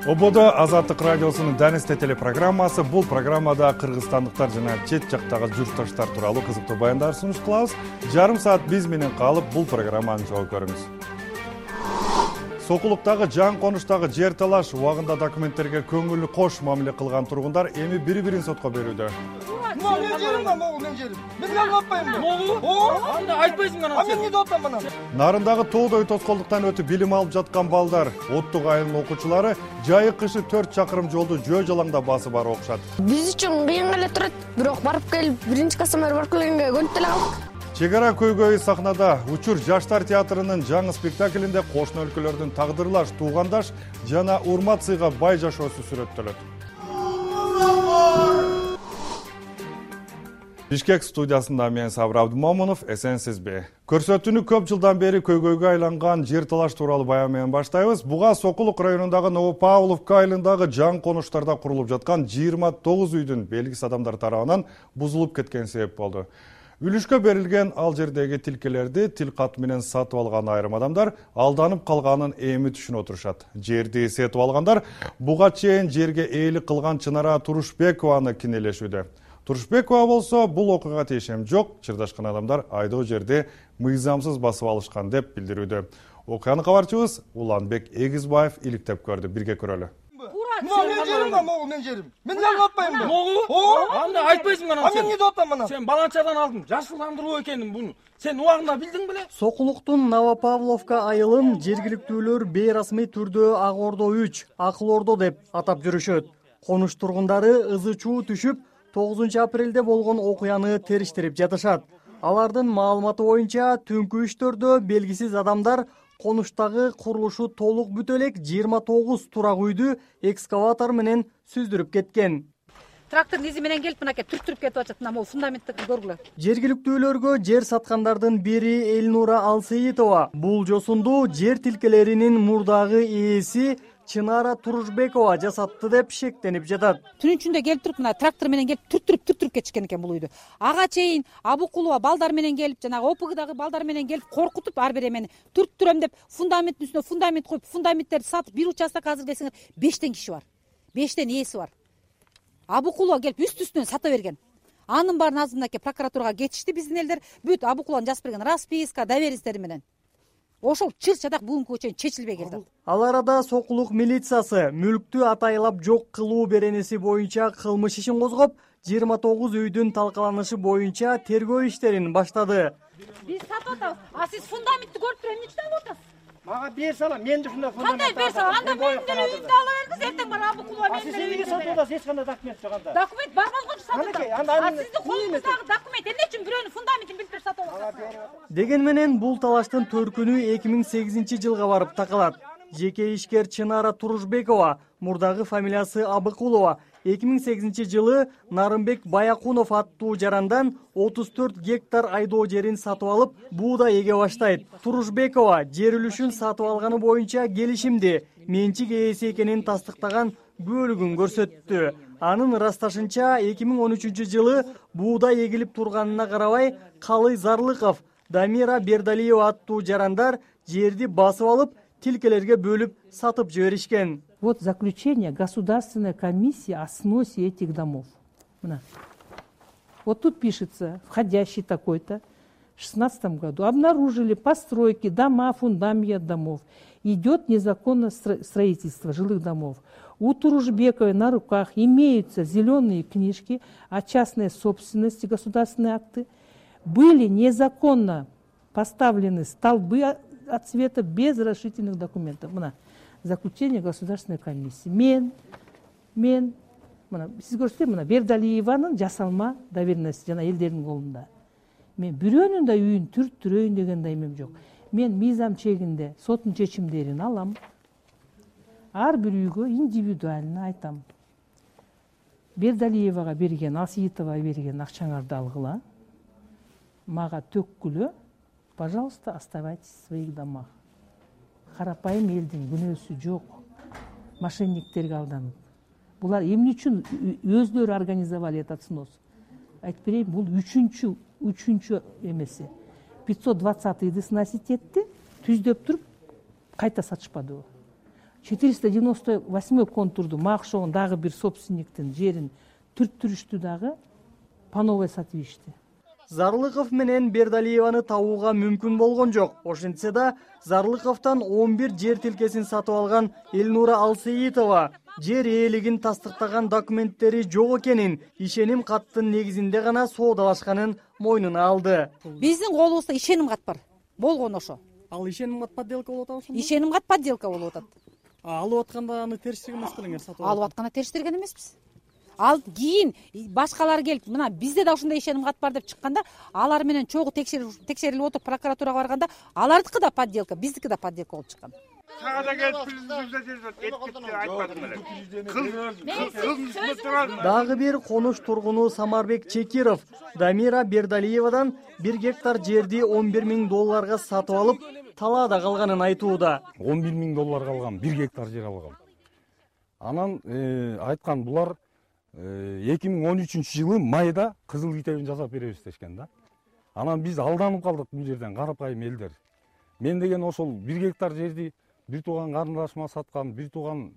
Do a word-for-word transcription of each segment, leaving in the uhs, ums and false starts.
Ободо Азаттык радиосунун Данисте телепрограммасы. Бул программада кыргызстандыктар жана чет жактагы журтташтар тууралуу кызыктуу баяндар сунуш кылабыз. Жарым саат биз менен калып бул программаны жогоо көрүңүз. Сокулуктагы жан конуштагы жер талаш убагында документтерге көңүлү кош мамиле кылган тургундар эми бири-бирин сотко берүүдө. Мен жерим да, могул мен жерим. Мен неге атпайм? Могул? Ооба, анда айтпайсың анан. А мен эмне деп атам анан? Нарындагы тоодой тоскоолдуктан өтүп билим алып жаткан балдар, Оттук айылынын окуучулары жайы кышы төрт чакырым жолду жөө жалаңда басып барып окушат. Биз үчүн кыйын эле турат, бирок барып келип биринчи касамар барып келгенге көнүп эле калдык. Чек ара көйгөйү сахнада. Учур жаштар театрынын жаңы спектаклинде кошуна өлкөлөрдүн тагдырлаш, туугандаш жана урмат сыйга бай жашоосу сүрөттөлөт. Бишкек студиясында мен Сабыр Абдымомунов, эсенсизби? Көрсөтүүнү көп жылдан бери көйгөйгө айланган жер талаш тууралуу баян менен баштайбыз. Буга Сокулук районундагы Новопавловка айылындагы жан конуштарда курулуп жаткан жыйырма тогуз үйдүн белгисиз адамдар тарабынан бузулуп кеткен себеп болду. Үлүшкө берилген ал жердеги тилкелерди тил кат менен сатып алган айрым адамдар алданып калганын эми түшүнүп отурушат. Жерди сетип алгандар буга чейин жерге ээлик кылган Чынара Турушбекованы кинелешүүдө. Турушбекова болсо бул окуйга тиешем жок, чырдашкан адамдар айдоо жерди мыйзамсыз басып алышкан деп билдирүүдө. Окуяны кабарчыбыз Уланбек Эгизбаев иликтеп көрдү. Бирге көрөлү. Мен жерим да, могул мен жерим. Мен неге атпайм? Могул? Ооба, анда айтпайсың анан. А мен эмне деп атам анан? Сен баланчадан алдың, жашылдандыруу экенин буну. Сен убагында билдиң беле? Сокулуктун Новопавловка айылын жергиликтүүлөр бейрасмий түрдө Ак Ордо үч, Акыл Ордо деп атап жүрүшөт. Конуш тургундары ызы чуу түшүп, тогузунчу апрелде болгон окуяны териштирип жатышат. Алардын маалыматы боюнча түнкү үчтөрдө белгисиз адамдар конуштагы курулушу толук бүтө элек жыйырма тогуз турак үйдү экскаватор менен сүздүрүп кеткен. Трактордун изи менен келип мынакей түрттүрүп кетип атат, мына могу фундаментти көргүлө. Жергиликтүүлөргө жер саткандардын бири Элнура Алсейитова бул жосунду жер тилкелеринин мурдагы ээси Чынара Турушбекова жасатты деп шектенип жатат. Түнүн ичинде келип туруп, мына трактор менен келип түрттүрүп түрттүрүп кетишкен экен бул үйдү. Ага чейин Абукулова балдар менен келип, жанагы ОПГдагы балдар менен келип коркутуп ар бир эмени түрттүрөм деп фундаменттин үстүнө фундамент коюп, фундаменттерди сатып, бир участок азыр келсеңер бештен киши бар. бештен ээси бар. Абукулова келип үст-үстүнөн сата берген. Анын баарын азыр мынакей прокуратурага кетишти биздин элдер. Бүт Абукулованын жазып берген расписка, доверенностьтери менен. Ошол чыр-чадак бүгүнкүгө чейин чечилбей келди. Ал арада Сокулук милициясы мүлктү атайлап жок кылуу беренеси боюнча кылмыш ишин козгоп, жыйырма тогуз үйдүн талкаланышы боюнча тергөө иштерин баштады. Биз сатып атабыз. А сиз фундаментти көрүп туруп эмне үчүн алып атасыз? Мага бер сала, мен да ушундай фундамент. Кандай бер сала? Анда мен деле үйүмдү ала бердиңиз, эртең бара Абукулова мен. А сиз эмнеге сатып атасыз? Эч кандай документ жок анда. Документ бар болгончу сатып Анакей, атам. анда А аны- сиздин колуңуздагы документ эмне үчүн бирөөнүн фундаментин билип туруп сатып аласыз? Деген менен бул талаштын төркүнү эки миң сегизинчи жылга барып такалат. Жеке ишкер Чынара Турушбекова, мурдагы фамилиясы Абыкулова, эки миң сегизинчи жылы Нарымбек Баякунов аттуу жарандан отуз төрт гектар айдоо жерин сатып алып, буудай эге баштайт. Турушбекова жер үлүшүн сатып алганы боюнча келишимди, менчик ээси экенин тастыктаган бөлүгүн көрсөттү. Анын ырасташынча эки миң он үчүнчү жылы буудай эгилип турганына карабай, Калый Зарлыков, Дамира Бердалиева аттуу жарандар жерди басып алып, тилкелерге бөлүп сатып жиберишкен. Вот заключение Государственной комиссии о сносе этих домов. Вот тут пишется, входящий такой-то, в шестнадцатом году обнаружили постройки, дома, фундамент домов. Идет незаконное строительство жилых домов. У Турушбековой на руках имеются зеленые книжки о частной собственности, государственные акты. Были незаконно поставлены столбы от цвета без разрешительных документов. Мына, заключение Государственной комиссии. Мен, мен, мына, сиз көрсөтсөм, мына Бердалиеванын жасалма доверенности жана элдердин колунда. Мен бирөөнүн да үйүн түрттүрөйүн деген да эмем жок. Мен мыйзам чегинде соттун чечимдерин алам. Ар бир үйгө индивидуально айтам. Бердалиевага берген, Алсейитовага берген акчаңарды алгыла. Мага төккүлө. Пожалуйста, оставайтесь в своих домах. Карапайым элдин күнөөсү жок. Мошенниктерге алданып. Булар эмне үчүн өздөрү организовали этот снос? Айтып берейин, бул үчүнчү, үчүнчү эмеси. пятьсот двадцатыйды сносить этти, түздөп туруп, кайта сатышпады. четыреста девяносто восьмой контурду макшогон дагы бир собственниктин жерин түрттүрүштү дагы по новой сатып. Зарлыков менен Бердалиеваны табууга мүмкүн болгон жок. Ошентсе да Зарлыковдон он бир жер тилкесин сатып алган Элнура Алсейитова жер ээлигин тастыктаган документтери жок экенин, ишеним каттын негизинде гана соодалашканын мойнуна алды. Биздин колубузда ишеним кат бар. Болгон ошо. Ал ишеним кат подделка болуп атабы ошондо? Ишеним кат подделка болуп атат. Алып атканда аны терстирген эмес белеңер сатып алып? Алып атканда терстирген эмеспиз. Ал кийин башкалар келип, мына бизде да ушундай ишеним кат бар деп чыкканда, алар менен чогуу текшерилип отуруп прокуратурага барганда, алардыкы да подделка, биздики да подделка болуп чыккан. Кагада келип айтпадым. Дагы бир конуш тургуну Самарбек Чекиров Дамира Бердалиевадан бир гектар жерди он бир миң долларга сатып алып, талаада калганын айтууда. он бир миң долларга алгам, бир гектар жер алгам. Анан айткан булар эки миң он үчүнчү жылы майда кызыл китебин жасап беребиз дешкен да. Анан биз алданып калдык бул жерден, карапайым элдер. Мен деген ошол бир гектар жерди бир тууган карындашыма саткам, бир тууган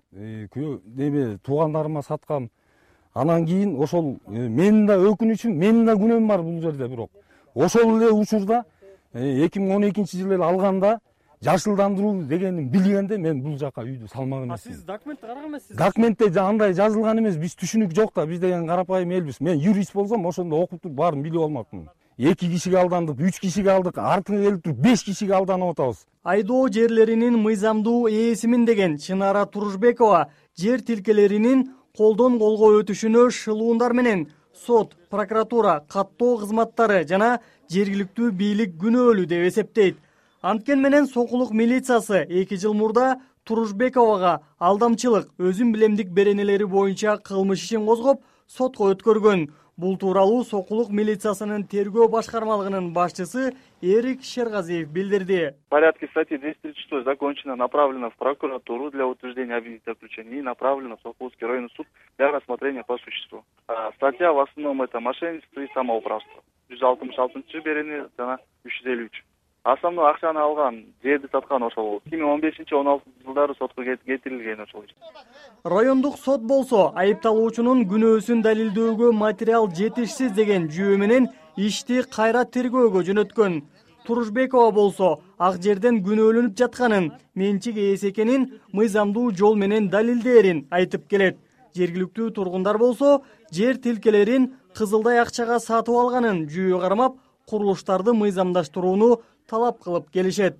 неме туугандарыма саткам. Анан кийин ошол менин да өкүнүчүм, менин да күнөөм бар бул жерде, бирок ошол эле учурда эки миң он экинчи жылы эле алганда жашылдандыруу дегенин билгенде мен бул жака үйдү салмак эмесмин. Сиз документти караган эмессиз? Документте андай жазылган эмес, биз түшүнүк жок да, биз деген карапайым элбиз. Мен юрист болсом ошондо окуп туруп баарын билип алмакмын. эки кишиге алдандык, үч кишиге алдык, артыңа келип туруп беш кишиге алданып атабыз. Айдоо жерлеринин мыйзамдуу ээсимин деген Чынара Турушбекова жер тилкелеринин колдон колго өтүшүнө шылуундар менен сот, прокуратура, каттоо кызматтары жана жергиликтүү бийлик күнөөлүү деп эсептейт. Анткен менен Сокулук милициясы эки жыл мурда Турушбековага алдамчылык, өзүн билемдик беренелери боюнча кылмыш ишин козгоп, сотко өткөргөн. Бул тууралуу Сокулук милициясынын тергөө башкармалыгынын башчысы Эрик Шергазиев билдирди. В порядке статьи двести тридцать шесть закончено, направлено в прокуратуру для утверждения обвинительного заключения и направлено в Сокулский районный суд для рассмотрения по существу. А статья в основном это мошенничество и самоуправство. жүз алтымыш алтынчы берене жана үч жүз элүү үч. Основной акчаны алган, жерди саткан ошол эки миң он бешинчи он алтынчы жылдары сотко кетирилген ошол. Райондук сот болсо айыпталуучунун күнөөсүн далилдөөгө материал жетишсиз деген жүйө менен ишти кайра тергөөгө жөнөткөн. Турушбекова болсо ак жерден күнөөлөнүп жатканын, менчик ээси экенин мыйзамдуу жол менен далилдээрин айтып келет. Жергиликтүү тургундар болсо жер тилкелерин кызылдай акчага сатып алганын жүйө кармап, курулуштарды мыйзамдаштырууну талап кылып келишет.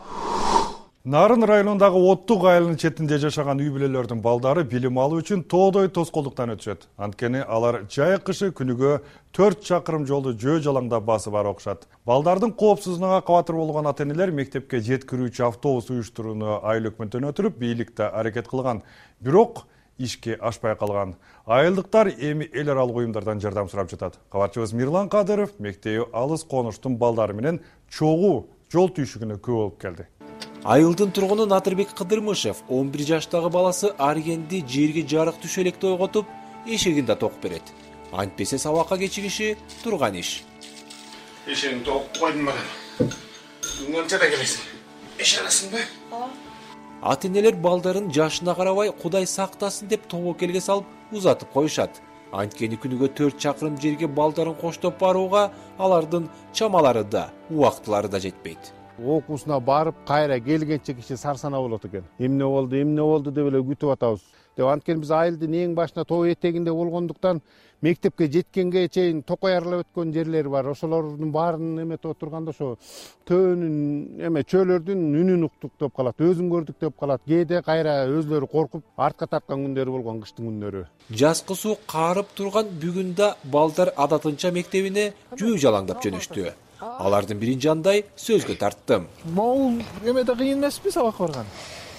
Нарын районундагы Оттук айылынын четинде жашаган үй бүлөлөрдүн балдары билим алуу үчүн тоодой тоскоолдуктан өтүшөт. Анткени алар жай кышы күнүгө төрт чакырым жолду жөө жалаңдап басып бара окушат. Балдардын коопсуздугуна кабатыр болгон ата-энелер мектепке жеткирүүчү автобус уюштурууну айыл өкмөтүнө өтүрүп, бийликте аракет кылган. Бирок ишке ашпай калган. Айылдыктар эми эл аралык уюмдардан жардам сурап жатат. Кабарчыбыз Мирлан Кадыров мектеби алыс конуштун балдары менен чогуу жол түйшүгүнө күбө болуп келди. Айылдын тургуну Натырбек Кыдырмышев он бир жаштагы баласы Аргенди жерге жарык түшө электе ойготуп, эшегин да токуп берет. Антпесе сабакка кечигиши турган иш. Эшегин токуп койдум бара. Канчада келесиң? Эш арасыңбы? Ата-энелер балдарын жашына карабай Кудай сактасын деп тобокелге салып узатып коюшат. Анткени күнүгө төрт чакырым жерге балдарын коштоп барууга алардын чамалары да, убактылары да жетпейт. Окуусуна барып, кайра келгенче киши сарсана болот экен. Эмне болду, эмне болду деп эле күтүп атабыз. Деп анткени биз айылдын эң башына тоо этегинде болгондуктан мектепке жеткенге чейин токоярлап өткөн жерлери бар. Ошолордун баарын эметип отурганда ошо төөнүн эме чөөлөрдүн үнүн уктук деп калат, өзүн көрдүк деп калат. Кээде кайра өзлөрү коркуп артка тарткан күндөрү болгон, кыштын күндөрү. Жазкы суу карып турган бүгүндө балдар адатынча мектебине жөө жалаңдап жөнөштү. Алардын бирин жандай сөзгө тарттым. Могул эмеде кыйын эмеспи сабакка барган?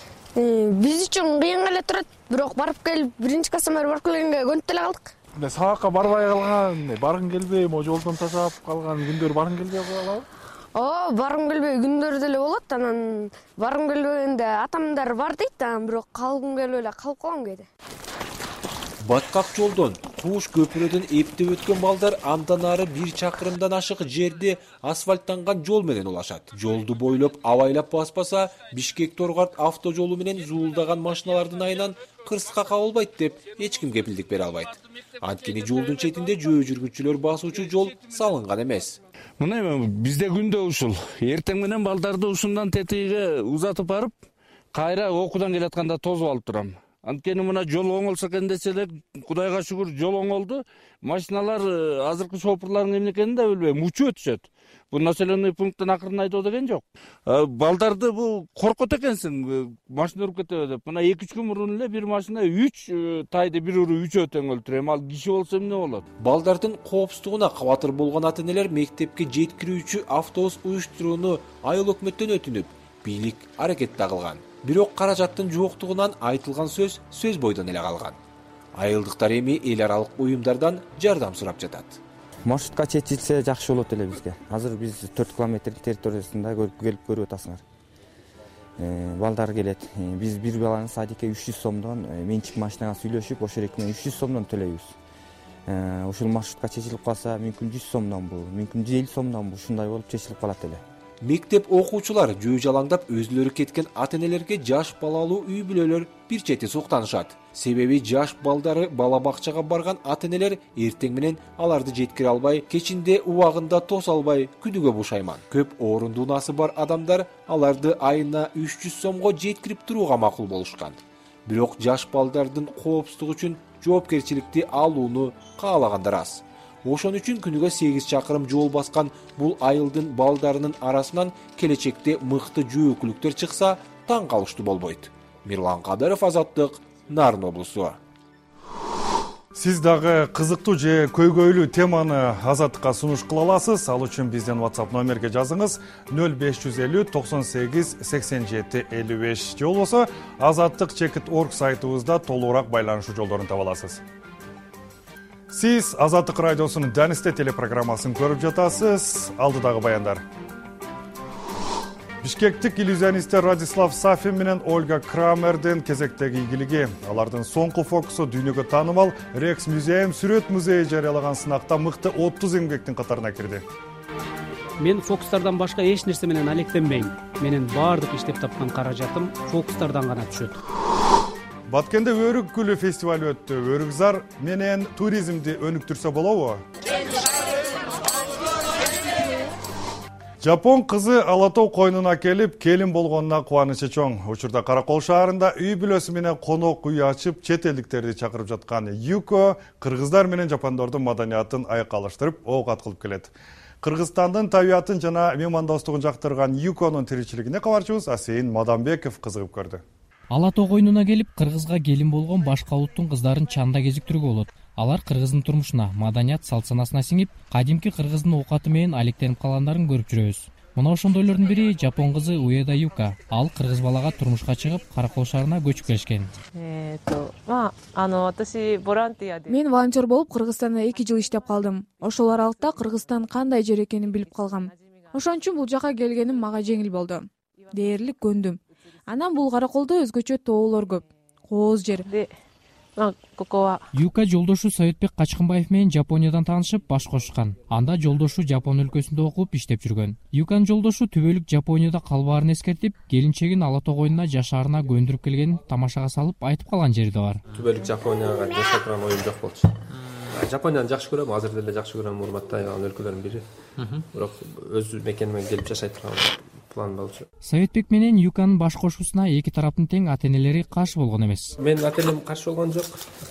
Биз үчүн кыйын эле турат, бирок барып келип биринчи классыма барып келгенге көнүп эле калдык. Мына сабакка барбай калган, баргың келбей, могу жолдон ташап калган күндөр баргың келбей калабы? О, баргым келбей күндөр деле болот. Анан баргым келбегенде атамдар бар дейт, анан бирок калгым келбей эле калып калгам кээде. Баткак жолдон Туш көпүрөдөн эптеп өткөн балдар андан ары бир чакырымдан ашык жерде асфальттанган жол менен улашат. Жолду бойлоп абайлап баспаса, Бишкек Торгарт автожолу менен зуулдаган машиналардын айынан кырсыкка кабылбайт деп эч ким кепилдик бере албайт. Анткени жолдун четинде жөө жүргүчүлөр басуучу жол салынган эмес. Мына бизде күндө ушул. Эртең менен балдарды ушундан тетиге узатып барып, кайра окуудан келатканда тозуп алып турам. Анткени мына жол оңолсо экен десе эле, Кудайга шүгүр жол оңолду. Машиналар азыркы шопурлардын эмне экенин да билбейм, учуп өтүшөт. Бул населенный пункттан акырын айдоо деген жок. Балдарды бул коркот экенсиң, машина уруп кетеби деп. Мына эки үч күн мурун эле бир машина үч тайды бир уруп үчөө тең өлтүрөт. Эми ал киши болсо эмне болот? Балдардын коопсуздугуна кабатыр болгон ата-энелер мектепке жеткирүүчү автобус уюштурууну айыл өкмөттөн өтүнүп, бийлик аракет да кылган. Бирок каражаттын жоктугунан айтылган сөз сөз бойдон эле калган. Айылдыктар эми эл аралык уюмдардан жардам сурап жатат. Маршрутка чечилсе жакшы болот эле бизге. Азыр биз төрт километр территориясында келип көрүп атасыңар. Балдар келет. Биз бир баланы садикке үч жүз сомдон, менчик машинага сүйлөшүп, ошол экине үч жүз сомдон төлөйбүз. Ушул маршрутка чечилип калса, мүмкүн жүз сомдон бул, мүмкүн жүз элүү сомдон бул, ушундай болуп чечилип калат эле. Мектеп окуучулары жөө жалаңдап өзүлөрү кеткен ата-энелерге жаш балалуу үй бүлөлөр бир чети суктанышат. Себеби жаш балдары бала бакчага барган ата-энелер эртең менен аларды жеткире албай, кечинде убагында тос албай күнүгө бушайман. Көп орунду унасы бар адамдар аларды айына үч жүз сомго жеткирип турууга макул болушкан. Бирок жаш балдардын коопсуздугу үчүн жоопкерчиликти алууну каалагандар аз. Ошон үчүн күнүгө сегиз чакырым жол баскан бул айылдын балдарынын арасынан келечекте мыкты жөөкүлүктөр чыкса, таң калыштуу болбойт. Мирлан Кадыров, Азаттык, Нарын облусу. Сиз дагы кызыктуу же көйгөйлүү теманы Азаттыкка сунуш кыла аласыз. Ал үчүн бизден WhatsApp номерге жазыңыз нөл беш жүз элүү токсон сегиз сексен жети элүү беш же болбосо азаттык чекит точка орг сайтыбызда толугураак байланышуу жолдорун таба аласыз. Сиз Азаттык радиосунун Данисте телепрограммасын көрүп жатасыз. Алдыдагы баяндар. Бишкектик иллюзионисттер Радислав Сафин менен Ольга Крамердин кезектеги ийгилиги. Алардын соңку фокусу дүйнөгө таанымал Рекс музейм сүрөт музейи жарыялаган сынакта мыкты отуз эмгектин катарына кирди. Мен фокустардан башка эч нерсе менен алектенбейм. Менин баардык иштеп тапкан каражатым фокустардан гана түшөт. Баткенде өрүк гүлү фестивалы өттү. Өрүк зар менен туризмди өнүктүрсө болобу? Жапон кызы Алатоо койнуна келип, келин болгонуна кубанычы чоң. Учурда Каракол шаарында үй бүлөсү менен конок үй ачып, чет элдиктерди чакырып жаткан Юко кыргыздар менен жапондордун маданиятын айкалыштырып, оокат кылып келет. Кыргызстандын табиятын жана меймандостугун жактырган Юконун тиричилигине кабарчыбыз Асейин Мадамбеков кызыгып көрдү. Алатоо койнуна келип, кыргызга келин болгон башка улуттун кыздарын чанда кезиктирүүгө болот. Алар кыргыздын турмушуна, маданият, салт-санасына сиңип, кадимки кыргыздын оокаты менен алектенип калгандарын көрүп жүрөбүз. Мына ошондойлордун бири Жапон кызы Уэда Юка. Ал кыргыз балага турмушка чыгып, Каракол шаарына көчүп келишкен. Мен волонтер болуп Кыргызстанда эки жыл иштеп калдым. Ошол аралыкта Кыргызстан кандай жер экенин билип калгам. Ошон үчүн бул жака келгеним мага жеңил болду. Дээрлик көндүм. Анан бул Караколдо өзгөчө тоолор көп. Кооз жер. Юка жолдошу Советбек Качкынбаев менен Жапониядан таанышып, баш кошушкан. Анда жолдошу Жапон өлкөсүндө окуп иштеп жүргөн. Юканын жолдошу түбөлүк Жапонияда калбаарын эскертип, келинчегин Алатоо койнуна жашаарына көндүрүп келгенин тамашага салып айтып калган жери да бар. Түбөлүк Жапонияга жашап турган оюм жок болчу. Жапонияны жакшы көрөм, азыр деле жакшы көрөм, урматтайм өлкөлөрдүн бири. Бирок өз мекениме келип жашай турган план болчу. Советбек менен Юканын баш кошуусуна эки тараптын тең ата-энелери каршы болгон эмес. Мен ата-энем каршы болгон жок.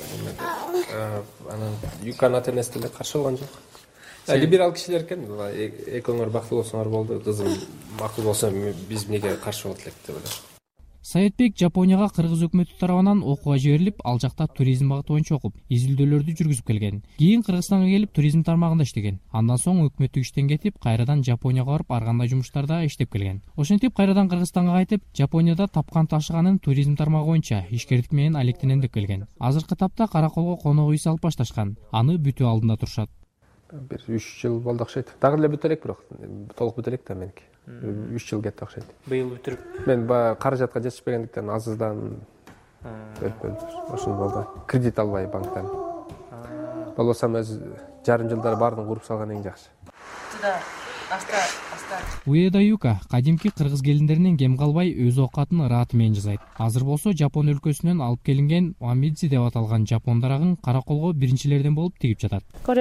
Анан Юканын ата-энеси деле каршы болгон жок. Либерал кишилер экен, экөөңөр бактылуу болсоңор болду, кызым макул болсо биз эмнеге каршы болот элек деп ойлойм. Советбек Жапонияга кыргыз өкмөтү тарабынан окууга жиберилип, ал жакта туризм багыты боюнча окуп, изилдөөлөрдү жүргүзүп келген. Кийин Кыргызстанга келип туризм тармагында иштеген. Андан соң өкмөттүк иштен кетип, кайрадан Жапонияга барып, ар кандай жумуштарда иштеп келген. Ошентип кайрадан Кыргызстанга кайтып, Жапонияда тапкан ташыганын туризм тармагы боюнча ишкердик менен алектенем деп келген. Азыркы тапта Караколго конок үй салып башташкан. Аны бүтүү алдында турушат. Бир үч жыл болду окшойт. Дагы эле бүтө элек, бирок толук бүтө элек да меники. үч жыл кетти окшойт. Быйыл бүтүрүп. Мен каражатка жетишпегендиктен азыздан өлүп өлдүр. Ошол болду. Кредит албай банктан. болбосо өзү жарым жылдары баарын куруп салган эң жакшы. Уэда Юка кадимки кыргыз келиндеринен кем калбай өз оокатын ырааты менен жасайт. Азыр болсо Жапон өлкөсүнөн алып келинген момидзи деп аталган жапон дарагын кара колго биринчилерден болуп тигип жатат.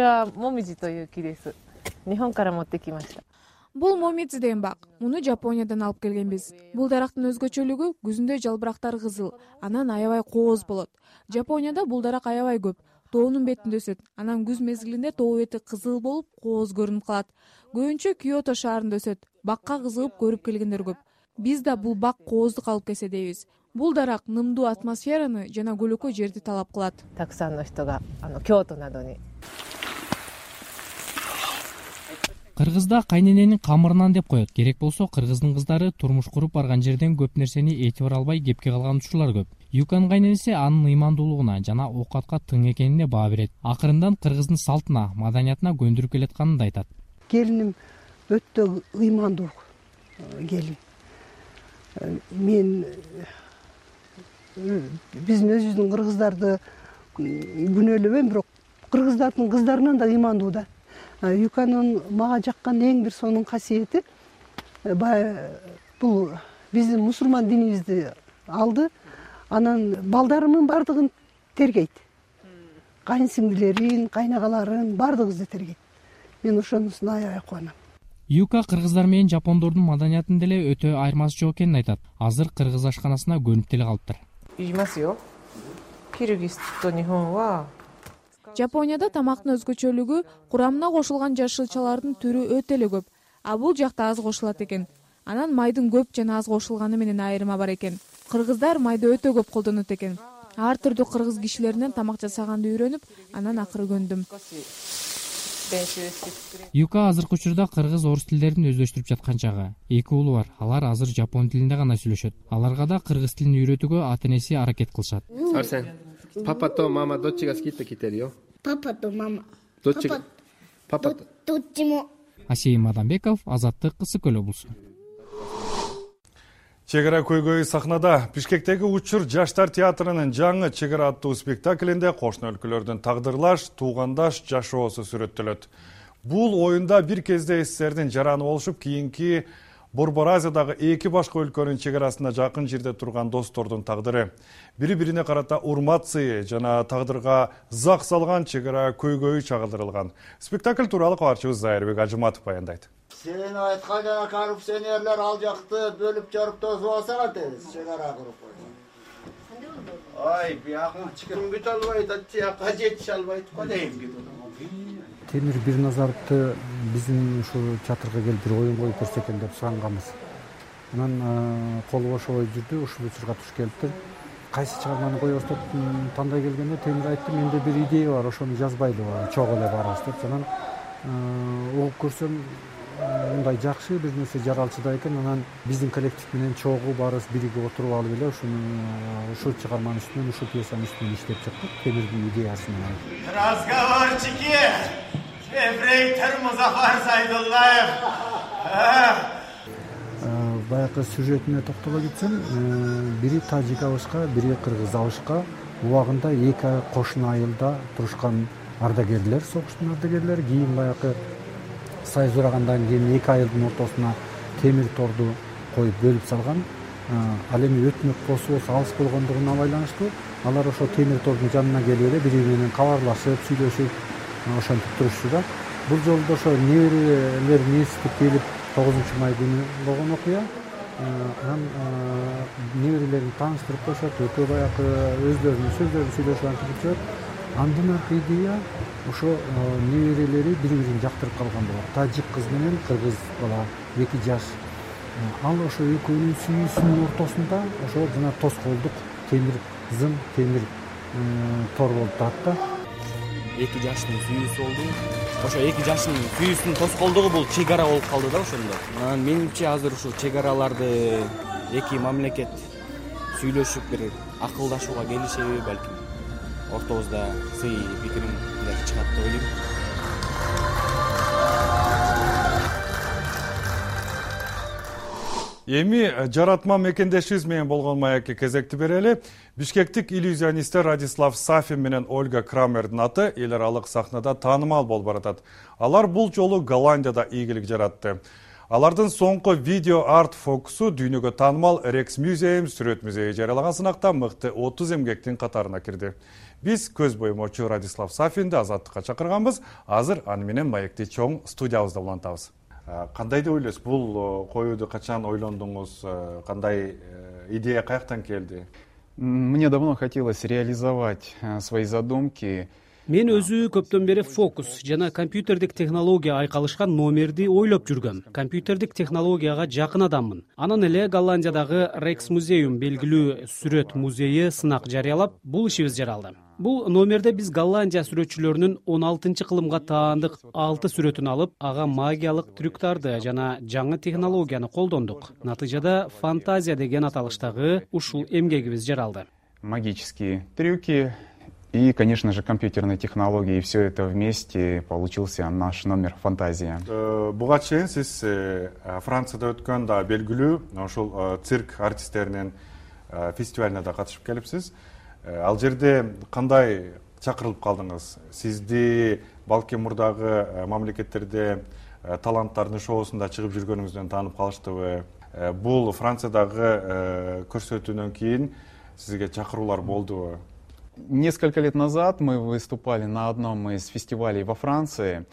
Бул момидзи деген бак. Муну Жапониядан алып келгенбиз. Бул дарактын өзгөчөлүгү күзүндө жалбырактары кызыл, анан аябай кооз болот. Жапонияда бул дарак аябай көп. Тоонун бетинде өсөт. Анан күз мезгилинде тоо бети кызыл болуп, кооз көрүнүп калат. Көбүнчө Киото шаарында өсөт. Бакка кызыгып көрүп келгендер көп. Биз да бул бак кооздук алып келсе дейбиз. Бул дарак нымдуу атмосфераны жана көлөкөй жерди талап кылат. Кыргызда кайнененин камырынан деп коет. Керек болсо кыргыздын кыздары турмуш куруп барган жерден көп нерсени этибар албай кепке калган учурлар көп. Юканын кайненеси анын ыймандуулугуна жана оокатка тың экенине баа берет. Акырындан кыргыздын салтына, маданиятына көндүрүп келатканын да айтат. Келиним өтө ыймандуу келин. Мен биздин өзүбүздүн кыргыздарды күнөөлөбөйм, бирок кыргыздардын кыздарынан да ыймандуу да. Юканын мага жаккан эң бир сонун касиети баягы бул биздин мусулман динибизди алды. Анан балдарымын бардыгын тергейт. Кайынсиңдилерин, кайнагаларын бардыгыбызды тергейт. Мен ошонусуна аябай кубанам. Юка кыргыздар менен жапондордун маданиятын деле өтө айырмасы жок экенин айтат. Азыр кыргыз ашканасына көнүп деле калыптыр. Жапонияда тамактын өзгөчөлүгү курамына кошулган жашылчалардын түрү өтө эле көп. А бул жакта аз кошулат экен. Анан майдын көп жана аз кошулганы менен айырма бар экен. Кыргыздар майды өтө көп колдонот экен. Ар түрдүү кыргыз кишилеринен тамак жасаганды үйрөнүп, анан акыры көндүм. Юка азыркы учурда кыргыз орус тилдерин өздөштүрүп жаткан чагы. Эки уулу бар. Алар азыр жапон тилинде гана сүйлөшөт. Аларга да кыргыз тилин үйрөтүүгө ата-энеси аракет кылышат. Арсен, папа то мама доччига скидка кетери, Папа то мама. Доччига. Папа. Доччимо. Асей Мадамбеков, Азаттык, Ысык Көл облусу. Чегара көйгөй сахнада Бишкектеги Учур жаштар театрынын жаңы чегара аттуу спектаклинде кошуна өлкөлөрдүн тагдырлаш, туугандаш жашоосу сүрөттөлөт. Бул оюнда бир кезде эстердин жараны болушуп, кийинки Борбор Азиядагы эки башка өлкөнүн чегарасына жакын жерде турган достордун тагдыры, бири-бирине карата урмат сыйы жана тагдырга зак салган чегара көйгөйү чагылдырылган. Спектакль тууралуу кабарчыбыз Зайырбек Ажыматов баяндайт. Сен айткан жана коррупционерлер ал жакты бөлүп жарып тосуп алсаңар тез чегара куруп койсоң. Ай, бияка чыккын бүт албайт, тияка жетише албайт го дейм. Темир Бирназаровду биздин ушу театрга келип бир оюн коюп көрсөтөм деп суранганбыз. Анан колу бошобой жүрдү, ушул учурга туш келиптир. Кайсы чыгарманы коебуз деп тандай келгенде Темир айтты, менде бир идея бар, ошону жазбайлыбы, чогуу эле барабыз деп. Анан угуп көрсөм, мындай жакшы бир нерсе жаралчыда экен. Анан биздин коллектив менен чогуу барыбыз биригип отуруп алып эле ушуну ушул чыгарманын үстүнөн, ушул пьесанын үстүнөн иштеп чыктык. Темирдин идеясынан. Разговорчики! Ефрейтор Музафар Сайдуллаев. Баягы сюжетине токтоло кетсем, бири тажик абышка, бири кыргыз абышка убагында эки кошуна айылда турушкан ардагерлер, согуштун ардагерлери. Кийин баягы союз урагандан кийин эки айылдын ортосуна темир торду коюп бөлүп салган. Ал эми өтмөк косубу алыс болгондугуна байланыштуу алар ошо темир тордун жанына келип эле бири бири менен кабарлашып, сүйлөшүп ошентип турушчу да. Бул жолу да ошо неберелер несип келип тогузунчу май күнү болгон окуя. Анан неберелерин тааныштырып коюшат, өтө баягы өздөрүнүн сөздөрүн сүйлөшүп антип жүрөт. Андан аркы идея ошо неберелери бири-бирин жактырып калган болот. Тажик кыз менен кыргыз бала эки жаш. Ал ошо экөөнүн сүйүүсүнүн ортосунда ошо жана тоскоолдук темир зым, темир тор болуп турат да. Эки жаштын сүйүүсү болду. Ошо эки жаштын сүйүүсүнүн тоскоолдугу бул чегара болуп калды да ошондо. Анан менимче азыр ушул чегараларды эки мамлекет сүйлөшүп бир акылдашууга келишеби, балким ортобузда сый пикиримдер чыгат деп ойлойм. Эми жаратма мекендешибиз менен болгон маекке кезекти берели. Бишкектик иллюзионисттер Радислав Сафин менен Ольга Крамердин аты эл аралык сахнада таанымал болуп баратат. Алар бул жолу Голландияда ийгилик жаратты. Алардын соңку видео арт фокусу дүйнөгө таанымал Rex Museum сүрөт музейи жарыялаган сынакта мыкты отуз эмгектин катарына кирди. Биз көз боюмочу Радислав Сафинди азаттыкка чакырганбыз. Азыр аны менен маекти чоң студиябызда улантабыз. Кандай деп ойлойсуз? Бул коюуду качан ойлондуңуз? Кандай идея каяктан келди? Мне давно хотелось реализовать свои задумки. Мен өзү көптөн бери фокус жана компьютердик технология айкалышкан номерди ойлоп жүргөм. Компьютердик технологияга жакын адаммын. Анан эле Голландиядагы Rex Museum белгилүү сүрөт музейи сынак жарыялап, бул ишибиз жаралды. Бул номерде биз Голландия сүрөтчүлөрүнүн он алтынчы кылымга таандык алты сүрөтүн алып, ага магиялык трюктарды жана жаңы технологияны колдондук. Натыйжада фантазия деген аталыштагы ушул эмгегибиз жаралды. Магические трюки и, конечно же, компьютерные технологии. И все это вместе получился наш номер «Фантазия». Буга чейин сиз Францияда өткөн да белгилүү ошол цирк артисттеринин фестивалына да катышып келипсиз. Ал жерде кандай чакырылып калдыңыз? Сизди балким мурдагы мамлекеттерде таланттардын шоусунда чыгып жүргөнүңүздөн таанып калыштыбы? Бул Франциядагы көрсөтүүдөн кийин сизге чакыруулар болдубу? Несколько лет назад мы выступали на одном из фестивалей во Франции.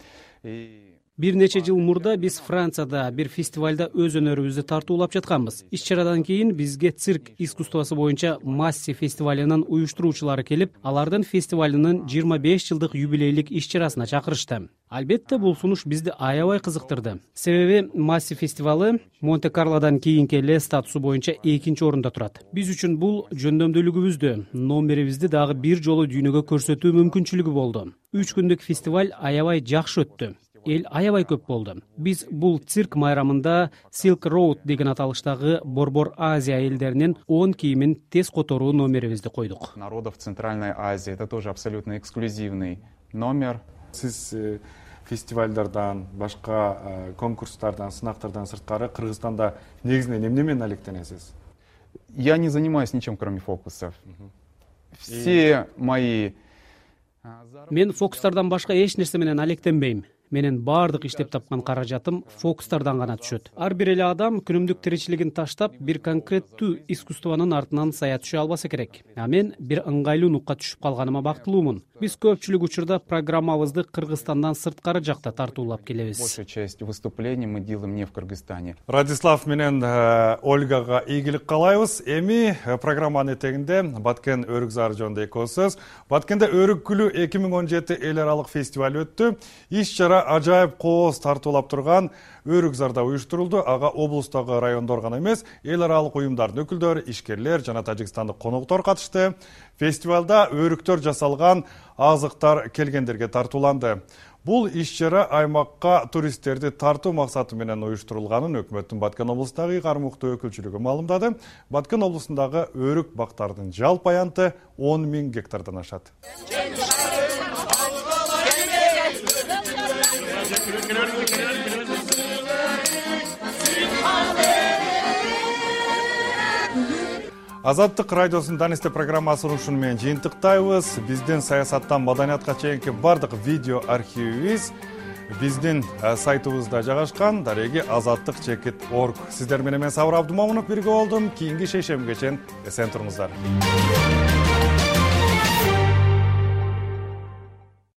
Бир нече жыл мурда биз Францияда бир фестивалда өз өнөрүбүздү тартуулап жатканбыз. Иш-чарадан кийин бизге цирк искусствосу боюнча Масси фестивалынын уюштуруучулары келип, алардын фестивалынын жыйырма беш жылдык юбилейлик иш-чарасына чакырышты. Албетте бул сунуш бизди аябай кызыктырды. Себеби Масси фестивалы Монте-Карлодан кийинки эле статусу боюнча экинчи орунда турат. Биз үчүн бул жөндөмдүүлүгүбүздү, номерибизди дагы бир жолу дүйнөгө көрсөтүү мүмкүнчүлүгү болду. үч күндүк фестиваль аябай жакшы өттү. Эл аябай көп болду. Биз бул цирк майрамында Silk Road деген аталыштагы Борбор Азия элдеринин он кийимин тез которуу номерибизди койдук. Народов Центральной Азии — это тоже абсолютно эксклюзивный номер. Сиз фестивалдардан, башка конкурстардан, сынактардан сырткары Кыргызстанда негизинен эмне менен алектенесиз? Я не занимаюсь ничем, кроме фокусов. Все мои... Мен фокустардан башка эч нерсе менен алектенбейм. Менин бардык иштеп тапкан каражатым фокустардан гана түшөт. Ар бир эле адам күнүмдүк тиричилигин таштап, бир конкреттүү искусствонун артынан сая түшө албаса керек. А мен бир ыңгайлуу нукка түшүп калганыма бактылуумун. Биз көпчүлүк учурда программабызды Кыргызстандан сырткары жакта тартуулап келебиз. Большая часть выступлений мы делаем не в Кыргызстане. Радислав менен Ольгага ийгилик каалайбыз. Эми программанын этегинде Баткен Өрүкзар жөнүндө эки сөз. Баткенде Өрүккүлүү эки миң он жети эл аралык фестиваль өттү. Иш-чара ажайып кооз тартуулап турган Өрүкзарда уюштурулду. Ага облустагы райондор гана эмес, эл аралык уюмдардын өкүлдөрү, ишкерлер жана тажикстандык конуктор катышты. Фестивалда өрүктөр жасалган азыктар келгендерге тартууланды. Бул иш-чара аймакка туристтерди тартуу максаты менен уюштурулганын өкмөттүн Баткен облустагы кармыктуу өкүлчүлүгү маалымдады. Баткен облусундагы өрүк бактардын жалпы аянты он миң гектардан ашат. Азаттык радиосунун Данисте программасын ушуну менен жыйынтыктайбыз. Биздин саясаттан маданиятка чейинки бардык видео архивибиз биздин сайтыбызда жайгашкан. Дареги азаттык чекит точка орг. Сиздер менен мен Сабыр Абдумомунов бирге болдум. Кийинки шейшемге чейин эсен туруңуздар.